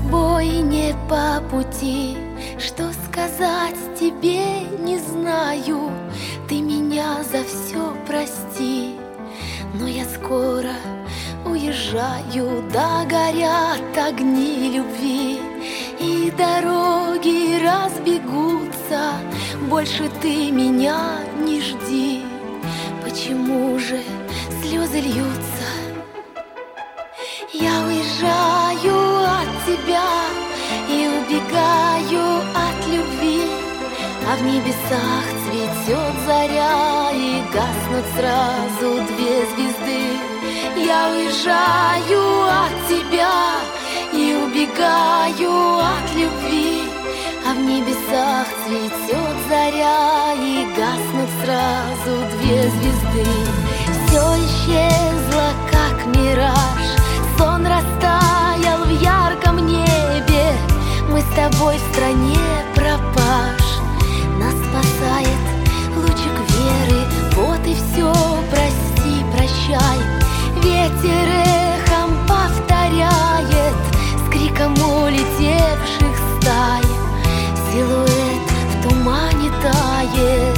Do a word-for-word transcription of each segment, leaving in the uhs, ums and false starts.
тобой не по пути. Что сказать тебе не знаю. Ты меня за все прости. Но я скоро уезжаю, да горят огни любви, и дороги разбегутся. Больше ты меня не жди. Почему же слезы льются? Я уезжаю от тебя и убегаю от любви, а в небесах цветет заря и гаснут сразу две звезды. Я уезжаю от тебя и убегаю от любви, а в небесах цветет заря и гаснут сразу две звезды. Все исчезло, как мираж, сон растаял в ярком небе. Мы с тобой в стране пропаж, нас спасает лучик веры. Вот и все, прости, прощай. Ветер эхом повторяет с криком улетевших стай. Силуэт в тумане тает.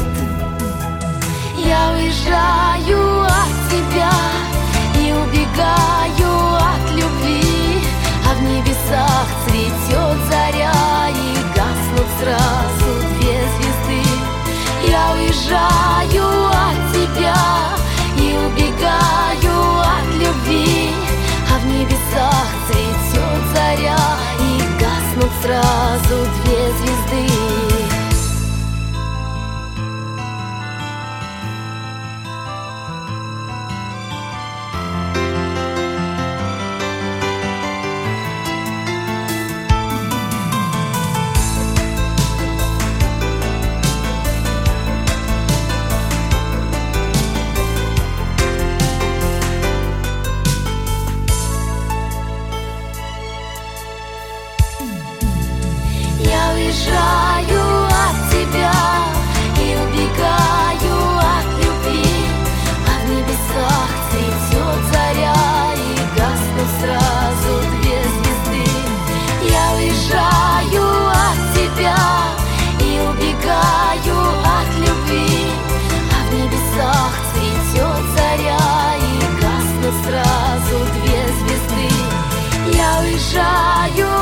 Я уезжаю от тебя и убегаю от любви, а в небесах цветет заря и гаснут сразу две звезды. Я уезжаю от тебя и убегаю от любви, а в небесах цветет заря и гаснут сразу две звезды. Я уезжаю от тебя и убегаю от любви, а в небесах цветет заря и гаснут сразу две звезды. Я уезжаю от тебя и убегаю от любви, а в небесах цветет заря и гаснут сразу две звезды. Я уезжаю